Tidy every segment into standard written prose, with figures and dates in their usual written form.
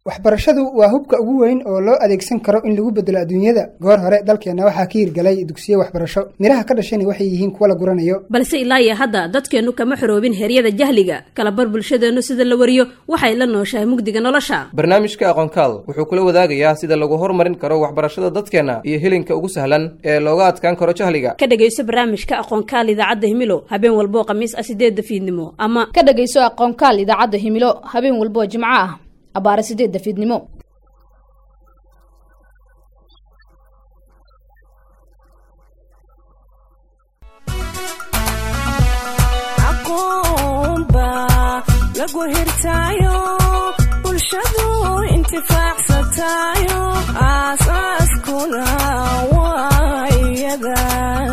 waxbarashadu waa hubka ugu weyn oo loo adeegsan karo in lagu bedelo adduunyada. goor hore dalkeena waxaa ka hirgalay dugsiyo waxbarasho, miraha ka dhashayna waxay yihiin kuwa la guranayo. balse ilaa iyo hadda dadkeenu kama xoroobin heryada jahliga. kala bar bulshadeenu sida la wariyo waxay la nooshahay mugdiga nolosha. barnaamijka aqoonkaal wuxuu kula wadaagayaa sida lagu horumarin karo waxbarashada dadkeena iyo helinka ugu sahlan ee looga adkaan karo jahliga. ka dhageyso barnaamijka aqoonkaal idaacadda Himilo habeen walbo khamiis 8 fiidnimo, ama ka dhageyso aqoonkaal idaacadda Himilo habeen walbo Jimco ah abaar 8 fiidnimo. lagu hirtaayo bulshadu intifaacsatayo aasaaskuna waayada.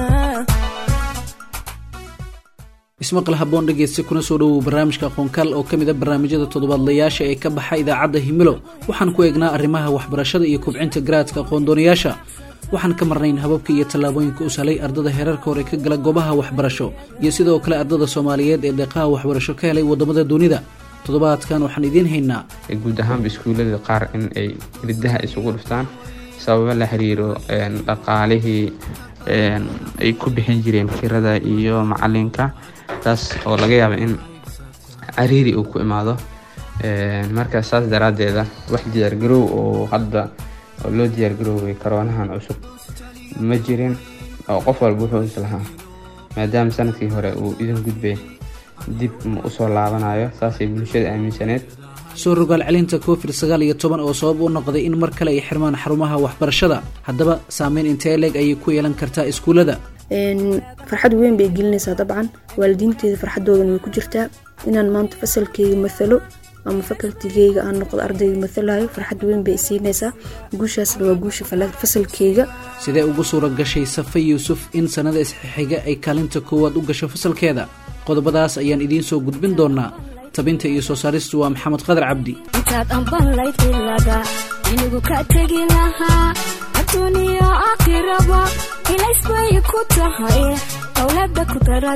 ismaqal haboon dhegeysta kuna soo dhawow barnaamijka aqoonkaal oo kamid ah barnaamijyada toddobaadlayaasha ee ka baxa idaacadda Himilo. waxaan ku eegnaa arrimaha waxbarashada iyo kobcinta garaadka aqoon-doonayaasha. waxaan ka marnayn hababka iyo tallaabooyinka u salay ardada heerarka hore ka gala goobaha waxbarasho iyo sidoo kale ardada Soomaaliyeed ee deeqaha waxbarasho ka helay wadamada dunida. toddobaadkan waxaan idiin haynaa guud ahaan iskuulada qaar in ay ridaha isugu dhuftaan sababo la xiriiro dhaqaalihii ay ku bixin jireen kirada iyo macalinka, taas oo laga yaabo in cariiri uu ku imaado. marka saas daraadeeda wax diyaar garow oo hadda oo loo diyaar garoobay koroonahan cusub ma jirin, oo qof walba wuxuu islahaa maadaama sanadkii hore uu idin gudbay dib u soo laabanayo. saasay bulshada aaminsaneed. soo rogaal celinta COVID-19 oo sabab u noqday in mar kale ay xirmaan xarumaha waxbarashada. haddaba saameyn intee leeg ayay ku yeelan kartaa iskuulada? farxad weyn bay gelinaysaa dabcan, waalidiinteeda farxadoodan way ku jirtaa. inaan maanta fasalkeyga mathalo ama fakaltigeyga aan noqdo ardayga mathalayo farxad weyn bay siinaysaa. guushaasna waa guusha fasalkeyga. sidee ugu suura gashay Safa Yuusuf in sanada isxiga ay kaalinta koowaad u gasho fasalkeeda? qodobadaas ayaan idiin soo gudbin doonaa. tabinta iyo soo saaristu waa Maxamed Qadar Cabdi. intaad anbalayd ilaga inigu ka tagi lahaa adduuniya aakhiraba ilays bay ku tahay awlaada ku dara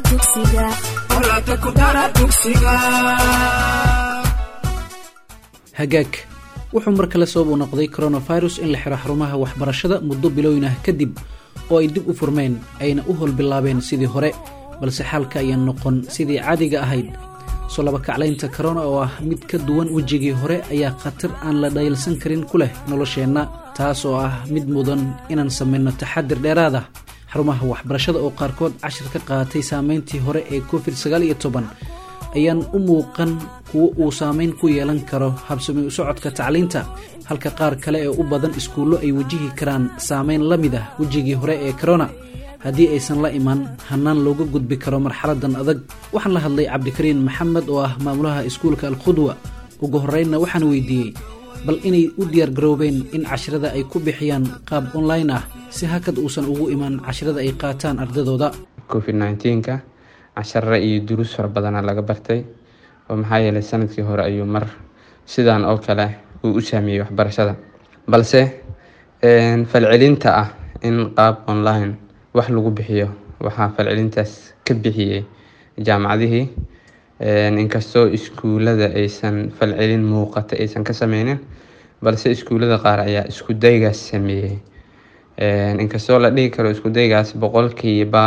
dugsiga. hagaag wuxuu mar kale sabab u noqday coronavirus in la xiro xarumaha waxbarashada muddo bilowyin ah kadib oo ay dib u furmeen ayna u howlbilaabeen sidii hore, balse xaalka ayaa noqon sidii caadiga ahayd. soo laba kaclaynta corona oo ah mid ka duwan wejigii hore ayaa khatar aan la dhayalsan karin ku leh nolosheenna, taas oo ah mid mudan inaan samayno taxadir dheeraad ah. xarumaha waxbarashada oo qaarkood cashir ka qaatay saameyntii hore ee COVID-19 ayaan u muuqan kuwo uu saameyn ku yeelan karo habsami u socodka tacliinta, halka qaar kale ee u badan iskuullo ay wajihi karaan saameyn la mid ah wejigii hore ee corona haddii aysan la iman hannaan looga gudbi karo marxaladan adag. waxaan la hadlay Cabdikariin Maxamed oo ah maamulaha iskuulka Al-Khudwa. ugu horreynna waxaan weydiiyey bal inay u diyaar garoobeen in casharada ay ku bixiyaan qaab online ah si hakad uusan ugu iman casharada ay qaataan ardadooda. COVID-19 casharada iyo duruus fara badan laga bartay, oo maxaa yeelay sanadkii hore ayuu mar sidaan oo kale uu u saameeyay waxbarashada, balse falcelinta ah in qaab online wax lagu bixiyo waxaa falcelintaas ka bixiyay jaamacadihii. inkastoo iskuulada aysan falcelin muuqata aysan ka sameynin, balse iskuulada qaar ayaa isku daygaas sameeyay. inkastoo la dhihi karo isku daygaas boqolkiiba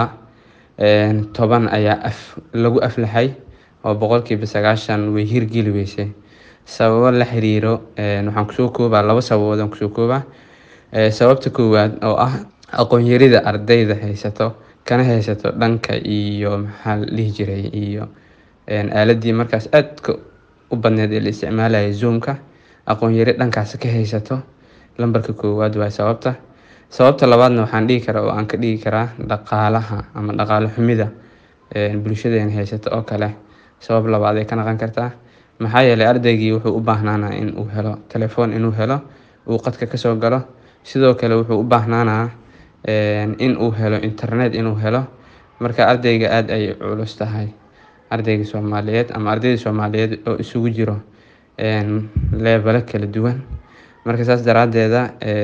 10 ayaa lagu aflaxay oo boqolkiiba 90 way hirgeli weysay sababo la xiriiro. waxaan kusoo koobaa 2 sababood aan kusoo koobaa. sababta koowaad oo ah aqoon yarida ardayda haysato kana haysato dhanka iyo maxaa la dhihi jiray iyo aaladii markaas aadka u badneed ee la isticmaalaya Zoom-ka. aqoon yari dhankaas ka haysato lambarka koowaad waa sababta labaadna waxaan dhihi karaa oo aan ka dhigi karaa dhaqaalaha ama dhaqaale xumida bulshadeena haysato oo kale sabab labaad ay ka noqon kartaa. maxaa yeelay ardaygii wuxuu u baahnaanaa in uu helo telefoon, inuu helo uu qadka ka soo galo, sidoo kale wuxuu u baahnaanaa in uu helo internet inuu helo. marka ardayga aad ay culus tahay ardayga Soomaaliyeed ama ardayda Soomaaliyeed oo isugu jiro level kala duwan. marka saas daraadeeda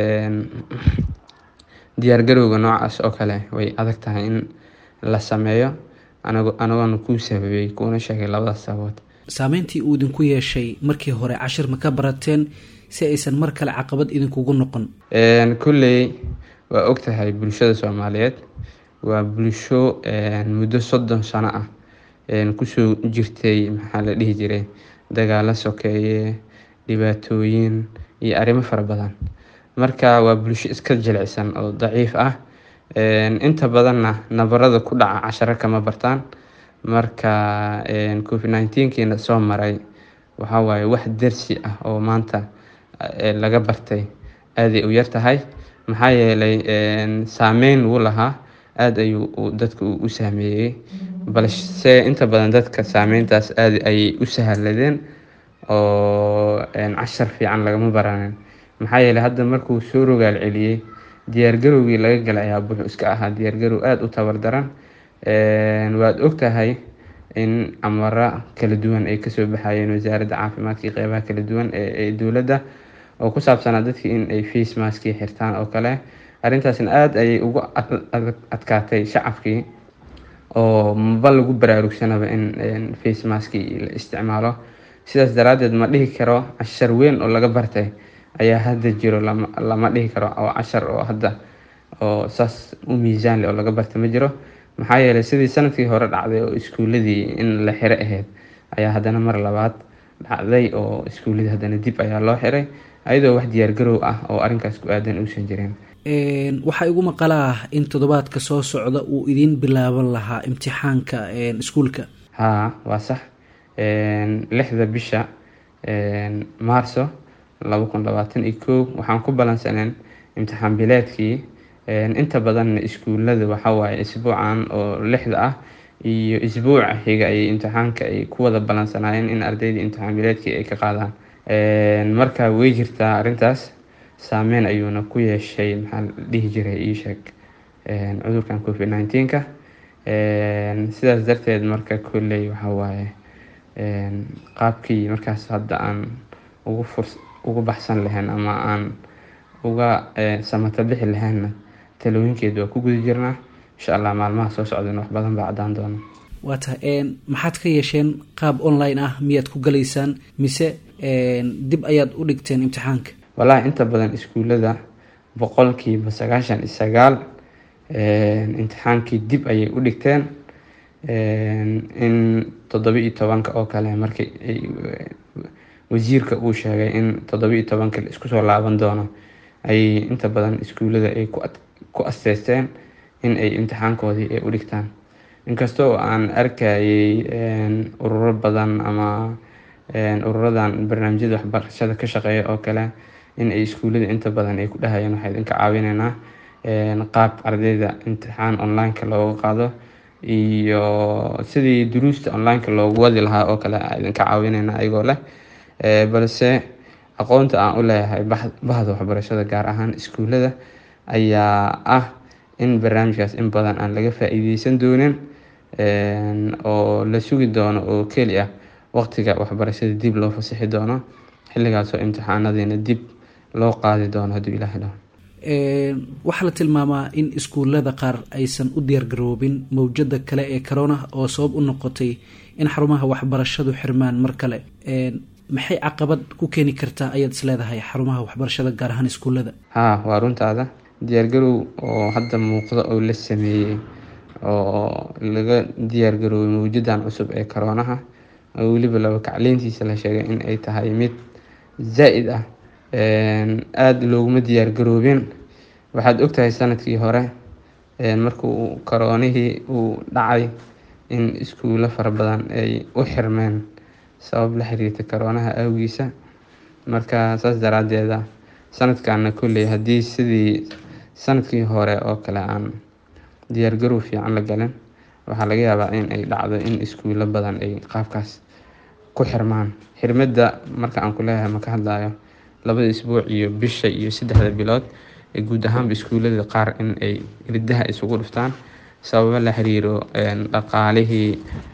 diyaar garowga noocaas oo kale way adag tahay in la sameeyo. anagoon ku sababay kuna sheegay labadaas sababood. saameyntii uu idinku yeeshay markii hore cashir ma ka barateen si aysan mar kale caqabad idinkugu noqon? kulley waa ogtahay bulshada Soomaaliyeed waa bulsho muddo 30 sano ah kusoo jirtay maxaa la dhihi jiray dagaalo sokeeye, dhibaatooyin iyo arrimo fara badan. Marka waa bulsho iska jilicsan oo daciif ah, inta badanna nabarada ku dhaca casharo kama bartaan. Marka COVID-19 soo maray waxa waaye wax darsi ah oo maanta laga bartay aad ay u yar tahay, maxaa yeelay saameyn uu lahaa aad ayuu dadka u saameeyay, balse inta badan dadka saameyntaas aad ay u sahladeen oo cashar fiican lagama baranin. maxaa yeelay hadda markuu soo rogaal celiyay diyaar garowgii laga galay ayaa wuxuu iska ahaa diyaar garow aad u tabar daran. waad ogtahay in amara kala duwan ay kasoo baxayeen wasaaradda caafimaadka iyo qeybaha kala duwan ee dowladda oo ku saabsanaa dadka in ay face mask xirtaan oo kale. arrintaasna aad ayay ugu adkaatay shacabkii oo ma lagu baraarugsanaba in face mask la isticmaalo. sidaas daraadeed ma dhihi karo cashar weyn oo laga bartay ayaa hadda jiro, lama dhihi karo oo cashar oo hadda oo saas u miisaan leh oo laga bartay ma jiro. maxaa yeelay sidii sanadkii hore dhacday oo iskuuladii in la xiro ahayd ayaa haddana mar labaad dhacday oo iskuuladii haddana dib ayaa loo xiray ayadoo wax diyaar garow ah oo arrinkaas ku aadan uusan jirin. waxaa igu maqala ah in toddobaadka soo socda uu idin bilaaban lahaa imtixaanka iskuulka. haa waa sax, 6 bisha Maarso 2021 waxaan ku balansaneen imtixaan bileedkii. inta badan iskuulada waxa waaye isbuucan oo 6 ah iyo isbuuca xiga ay imtixaanka ay ku wada balansanaayeen in ardayda imtixaan bileedkii ay ka qaadaan. marka way jirtaa arrintaas saameyn ayuuna ku yeeshay maxaa la dhihi jiray ii sheeg cudurkan COVID-19 sidaas darteed marka kulley waxa waaye qaabkii markaas hadda aan ugu baxsan lahayn ama aan uga samata bixi lahaynna talooyinkeedu waa ku guda jirnaa. insha Allah maalmaha soo socdana wax badan baa cadaan doona. waata maxaad ka yeesheen qaab online ah miyaad ku galaysaan mise dib ayaad u dhigteen imtixaanka? wallahi inta badan iskuulada 99% imtixaankii dib ayay u dhigteen. in 17 oo kale markii wasiirka uu sheegay in 17 la isku soo laaban doono ay inta badan iskuulada ay ku asteesteen in ay imtixaankoodii ay u dhigtaan. inkastoo aan arkayay ururo badan ama ururadan barnaamijyada waxbarashada ka shaqeeya oo kale in ay iskuulada inta badan ay ku dhahayeen waxay idinka caawinaynaa qaab ardayda imtixaan online-ka looga qaado iyo sidii duruusta online-ka loogu wadi lahaa oo kale idinka caawinaynaa ayagoo leh. balse aqoonta aan u leeyahay bahda waxbarashada gaar ahaan iskuulada ayaa ah in barnaamijkaas in badan aan laga faa'iideysan doonin oo la sugi doono oo keli ah waqtiga waxbarashada dib loo fasaxi doono xilligaas oo imtixaanadiina dib loo qaadi doono hadduu Ilaahay dhaho. waxaa la tilmaamaa in iskuulada qaar aysan u diyaargaroobin mawjada kale ee corona oo sabab u noqotay in xarumaha waxbarashadu xirmaan mar kale. maxay caqabad ku keeni kartaa ayaad isleedahay xarumaha waxbarashada gaar ahaan iskuulada? haa waa runtaada, diyaargarow oo hadda muuqda oo la sameeyey oo laga diyaargaroobay mawjadan cusub ee koronaha oo weliba laba kacleyntiisa la sheegay in ay tahay mid zaa'id ah. aada looguma diyaargaroobin. waxaad ogtahay sanadkii hore markuu koronihii uu dhacay in iskuulo fara badan ay u xirmeen sabab la xiriirta koronaha awgiisa. marka saas daraadeeda sanadkaana kulley haddii sidii sanadkii hore oo kale aan diyaargarow fiican la galin waxaa laga yaabaa in ay dhacdo in iskuulo badan ay qaabkaas ku xirmaan. xirmada marka aan ku leeyahay ma ka hadlayo 2 isbuuc iyo bisha iyo 3 bilood ee guud ahaan iskuulada qaar in ay ridaha isugu dhuftaan sabab la xiriiro dhaqaalihii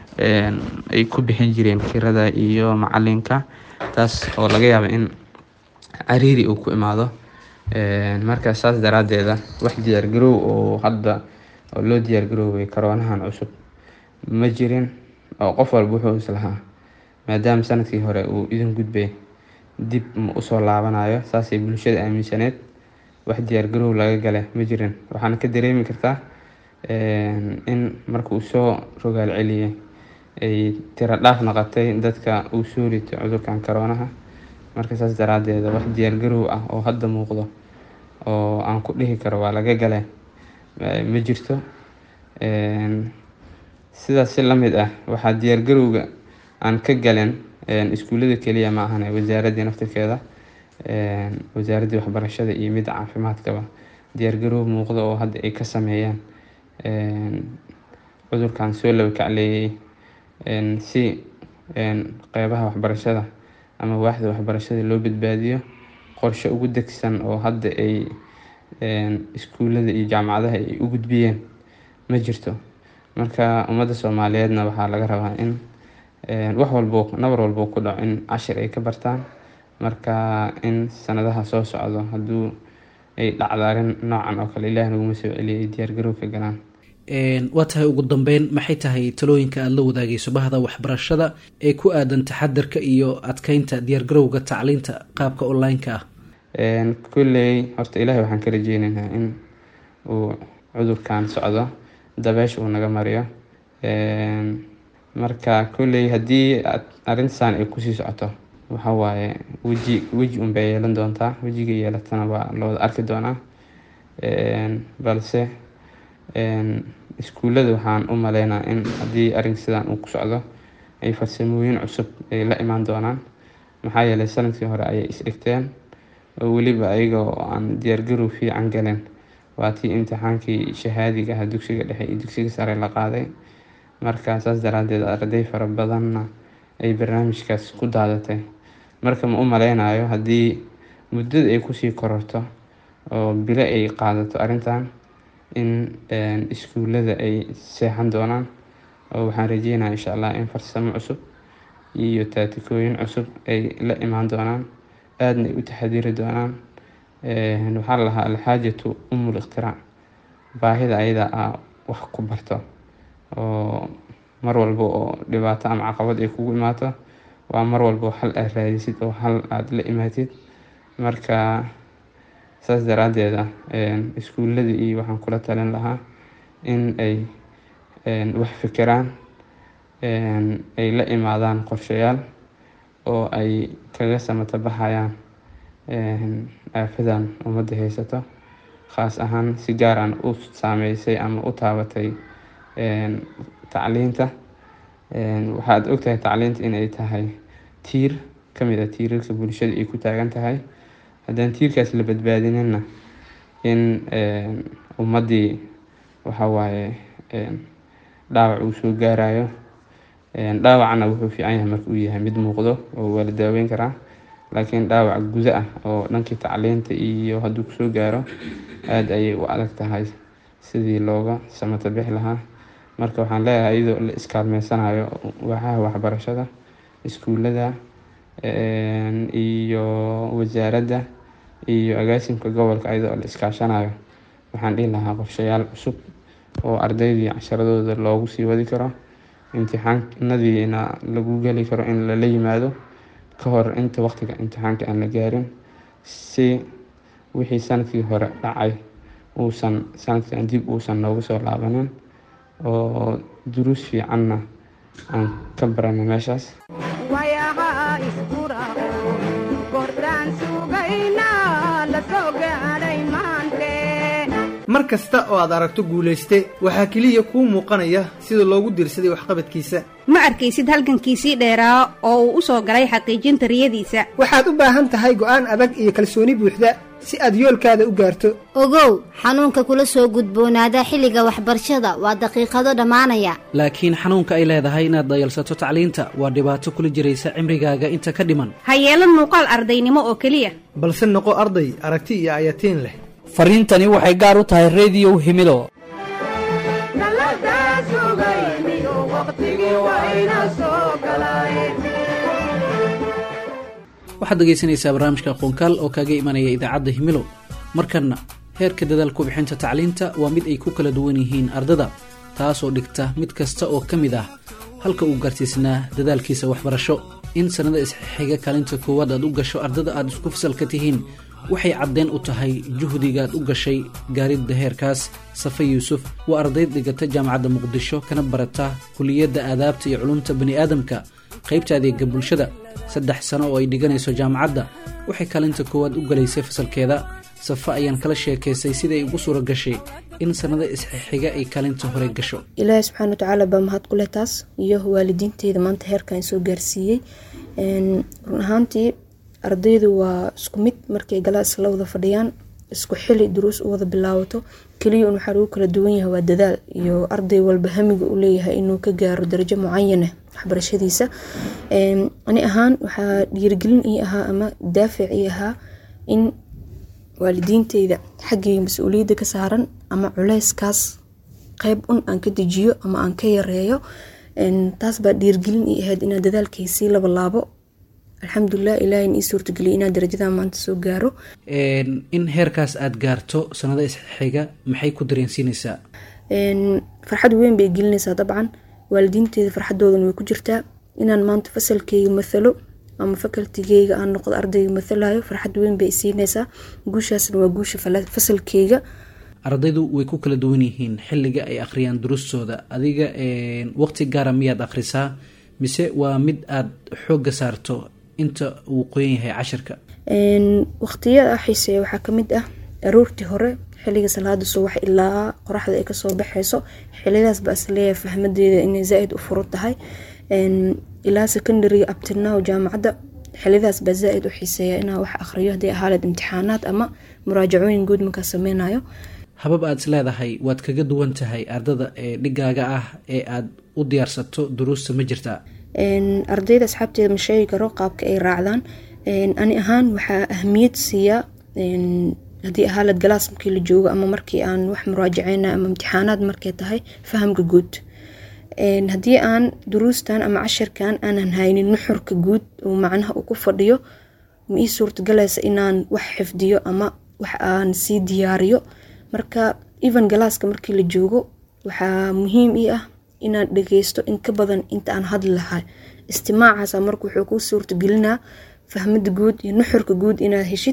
ay ku bixin jireen kirada iyo macalinka, taas oo laga yaabo in cariiri uu ku imaado. marka saas daraadeeda wax diyaar garow oo hadda oo loo diyaar garoobay koronahan cusub ma jirin oo qof walba wuxuu islahaa maadaama sanadkii hore uu idin gudbay dib ma usoo laabanayo. saasay bulshada aaminsaneed. wax diyaargarow laga gale ma jirin. waxaana ka dareemi kartaa in marka uu soo rogaal celiyey ay tiro dhaaf noqotay dadka uu soo ritay cudurkan coroonaha. marka saas daraadeed wax diyaargarow ah oo hadda muuqdo oo aan ku dhihi karo waa laga gale ma jirto. sidaas si lamid ah waxaa diyaargarowga aan ka galen iskuullada keliya ma ahane wasaaradii naftirkeeda, wasaaradii waxbarashada iyo midda caafimaadkaba diyaargarow muuqdo oo hadda ay ka sameeyaan cudurkan soo laba kacleeyay si qeybaha waxbarashada ama waaxda waxbarashada loo badbaadiyo. qorshe ugu degsan oo hadda ay iskuullada iyo jaamacadaha ay u gudbiyeen ma jirto. marka ummadda Soomaaliyeedna waxaa laga rabaa in wax walbo nabar walbo ku dhaco in cashir ay ka bartaan. marka in sanadaha soo socdo hadduu ay dhacdaarin noocan oo kale Ilaahay nagu soo celiyay diyaargarow ka galaan. waa tahay ugu dambeyn maxay tahay talooyinka aad la wadaagayso bahda waxbarashada ee ku aadan taxadarka iyo adkeynta diyaargarowga tacliinta qaabka online-ka ah? kulley horta Ilaahay waxaan ka rajeynaynaa in uu cudurkan socdo dabeesha uu naga mariyo. marka kulley haddii arrintan ay kusii socoto waxa waaye weji unbay yeelan doontaa. wejiga yeelatana waa loo arki doonaa. balse iskuullada waxaan u maleynaa in haddii arrin sidan uu ku socdo ay farsamooyin cusub ay la imaan doonaan. maxaa yeelay sanadkii hore ayay is-dhigteen oo weliba ayaga oo aan diyaargarow fiican galen waa tii imtixaankii shahaadiga ah dugsiga dhexe iyo dugsiga sare la qaaday. marka saas daraadeed arday fara badanna ay barnaamijkaas ku daadatay. marka ma u maleynayo haddii muddada ay kusii kororto oo bilo ay qaadato arrintan in iskuullada ay seexan doonaan. oo waxaan rajeynayaa insha Allah in farsamo cusub iyo taatikooyin cusub ay la imaan doonaan, aadna ay u taxadiri doonaan. waxaa la lahaa alxaajatu umul ikhtiraac, baahida ayada ah wax ku barto oo mar walba oo dhibaato ama caqabad ay kugu imaato waa mar walba hal aad raadisid oo hal aad la imaatid. marka saas daraadeed iskuullada iyo waxaan kula talin lahaa in ay wax fikiraan, ay la imaadaan qorshayaal oo ay kaga samata baxayaan aafadan ummadda haysato, khaas ahaan si gaaraan u saameysay ama u taabatay tacliinta. waxaad ogtahay tacliinta inay tahay tiir ka mid ah tiirarka bulshada ay ku taagan tahay. haddaan tiirkaas la badbaadinina in ummaddii waxa waaye dhaawac uu soo gaarayo. dhaawacna wuxuu fiican yahay marka uu yahay mid muuqdo oo waa la daaweyn karaa. laakiin dhaawac guda ah oo dhankii tacliinta iyo hadduu kusoo gaaro aad ayay u adag tahay sidii looga samata bixi lahaa. marka waxaan leeyahay iyadoo la iskaalmeysanayo waaxaha waxbarashada, iskuullada iyo wasaaradda iyo agaasimka gobolka, iyadoo la iskaashanayo waxaan dhihi lahaa qorshayaal cusub oo ardaydii casharadooda loogu sii wadi karo, imtixaanadiina lagu geli karo in lala yimaado ka hor inta waqtiga imtixaanka aan la gaarin, si wixii sanadkii hore dhacay uusan sanadkan dib uusan noogu soo laabanin oo duruus fiicanna aan ka barano meeshaas. mar kasta oo aad aragto guulayste waxaa keliya kuu muuqanaya sida loogu diirsaday waxqabadkiisa. ma arkaysid halgankiisii dheeraa oo uu u soo galay xaqiijinta riyadiisa. waxaad u baahan tahay go'aan adag iyo kalsooni buuxda si aad yoolkaada u gaarto. ogow, xanuunka kula soo gudboonaada xilliga waxbarashada waa daqiiqado dhammaanaya. laakiin xanuunka ay leedahay inaad dayalsato tacliinta waa dhibaato kula jiraysa cimrigaaga inta ka dhiman. ha yeelan muuqaal ardaynimo oo keliya, balse noqo arday aragti iyo ayatiin leh. fariintani waxay gaar u tahay Radio Himilo. waxaad dhegaysanaysaa barnaamijka aqoonkaal oo kaaga imanaya idaacadda Himilo. markanna heerka dadaalku bixinta tacliinta waa mid ay ku kala duwan yihiin ardada, taasoo dhigta mid kasta oo ka mid ah halka uu gaarsiisnaa dadaalkiisa waxbarasho. in sanada isxiga kaalinta koowaad aad u gasho ardada aad isku fasalka tihiin waxay caddeyn u tahay juhdigaad u gashay gaaridda heerkaas. Safa yuusuf waa ardayd dhigata jaamacadda muqdisho kana barata kuliyadda aadaabta iyo culumta bani'aadamka qaybta adeega bulshada. 3 sano oo ay dhiganayso jaamacadda waxay kaalinta koowaad u galaysay fasalkeeda. Safa ayaan kala sheekaysay sida ay ugu suura gashay in sanada isxiga ay kaalinta hore gasho. ilaahay subxaana watacaala baa mahad ku leh taas iyo waalidiinteyda maanta heerkan soo gaarsiiyey. run ahaantii ardaydu waa isku mid markay galaas la wada fadhiyaan isku xili duruus u wada bilaabato kaliya waxaa lagu kala duwan yahay waa dadaal iyo arday walba hamiga u leeyahay inuu ka gaaro darajo mucayan ah waxbarashadiisa. ani ahaan waxaa dhiirigelin ii ahaa ama daafic ii ahaa in waalidiinteyda xaggii mas-uuliyadda ka saaran ama culeyskaas qayb aan ka dejiyo ama aan ka yareeyo. taas baa dhiirigelin ii ahayd inaan dadaalkaysii laabo. alxamdulilah ilaahay ii suurtageliyay inaan darajada maanta soo gaaro. in heerkaas aad gaarto sanada isxiga maxay ku dareensiinaysaa? farxad weyn bay gelinaysaa dabcan waalidiinteyda farxadoodan way ku jirtaa inaan maanta fasalkeyga mathalo ama fakaltigeyga aan noqdo ardayga mathalayo farxad weyn bay siinaysaa. guushaasna waa guusha fasalkeyga. ardaydu way ku kala duwan yihiin xilliga ay akhriyaan duruustooda. adiga waqti gaara miyaad akhrisaa mise waa mid aad xoogga saarto inta uu qoyan yahay cashirka? waqtiyada xiiseeya waxaa ka mid ah aroortii hore xilliga salaada subax ilaa qoraxda ay kasoo baxayso. xillidaas baa isleeyahay fahmadeeda inay zaaid u furo tahay. ilaa secondary abtirnaaw jaamacadda xillidaas baa zaaid u xiiseeya inaa wax akhriyo haddii ahaalad imtixaanaad ama muraajacooyin guud markaa sameynayo. habab aad is leedahay waad kaga duwan tahay ardada ee dhigaaga ah ee aad u diyaarsato duruusta ma jirtaa? ardayda asxaabteeda ma sheegi karo qaabka ay raacdaan. ani ahaan waxaa ahmiyad siiyaa haddii ahaalad galaas markii la joogo ama markii aan wax muraajaceyna ama imtixaanaad markay tahay fahamka guud. haddii aan duruustan ama cashirkan aanan haynin nuxurka guud oo macnaha uu ku fadhiyo ma ii suurtagalaysa inaan wax xifdiyo ama wax aan sii diyaariyo. marka even galaaska markii la joogo waxaa muhiim ii ah inaan dhageysto in ka badan inta aan hadli lahaa. istimaacaas marka wuxuu kuu suurtagelinaa fahmada guud iyo nuxurka guud inaad heshid.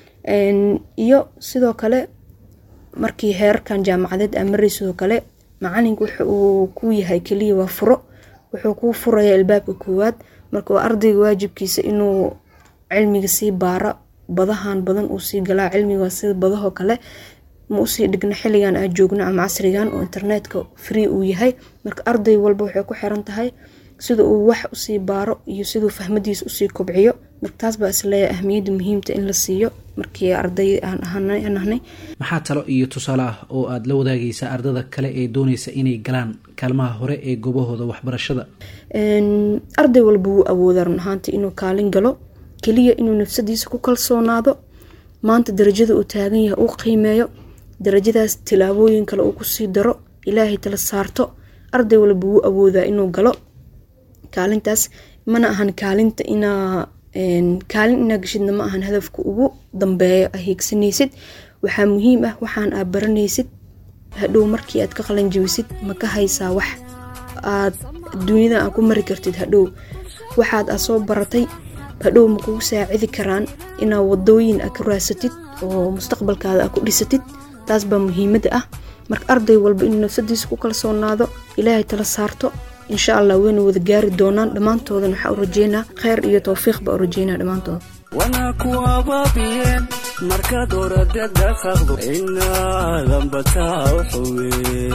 iyo sidoo kale markii heerarkan jaamacadeed aan maray sidoo kale macalinka wuxuu ku yahay kaliya waa furo. wuxuu kuu furaya albaabka koowaad. marka waa ardayga waajibkiisa inuu cilmiga sii baara badahan badan uu sii galaa. cilmiga waa sida badahoo kale ma usii dhigna xilligan aad joogno ama casrigan oo internetka free uu yahay. marka arday walba waxay ku xiran tahay sida uu wax usii baaro iyo siduu fahmadiisa usii kobciyo. marka taas baa isleeyahay ahmiyadda muhiimta in la siiyo markii arday aan ahnay. maxaa talo iyo tusaale ah oo aad la wadaagaysaa ardada kale ee doonaysa inay galaan kaalmaha hore ee goobahooda waxbarashada? arday walba wuu awoodaa run ahaantii inuu kaalin galo kaliya inuu nafsadiisa ku kalsoonaado. maanta darajada uu taagan yahay uu qiimeeyo darajadaas tilaabooyin kale uu kusii daro ilaahay tala saarto. arday walba wuu awoodaa inuu galo kaalintaas. mana ahan kaalinta kaalin inaa gashidna ma ahan hadafka ugu dambeeyo a hiigsanaysid. waxaa muhiim ah waxaan aad baranaysid hadhow markii aad ka qalanjabisid ma ka haysaa wax aad adduunyada aad ku mari kartid. hadhow waxaad aad soo baratay hadhow ma kugu saacidi karaan inaad wadooyin aad ka raasatid oo mustaqbalkaada aad ku dhisatid. taas baa muhiimada ah. marka arday walba inuu nafsadiisa ku kalsoonaado ilaahay tala saarto insha allah wayna wada gaari doonaan. dhammaantoodan waxaa u rajeynaa kheyr iyo towfiiq baa u rajeynaa dhammaantood. wana kuwababiyeen markaad orada dhaqaaqdo inaadan bataa uxuwe.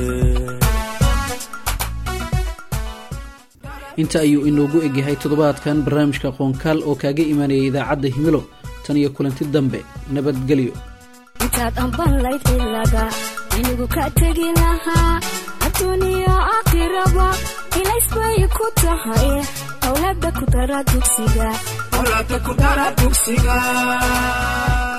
inta ayuu inoogu egyahay toddobaadkan barnaamijka qoonkaal oo kaaga imaanayay idaacadda himilo. tan iyo kulanti dambe nabadgelyo. intaad ambalayd ilaga inigu ka tegi lahaa adduuniya aakhiraba ilaysbay ku tahay awlaada ku dara dugsiga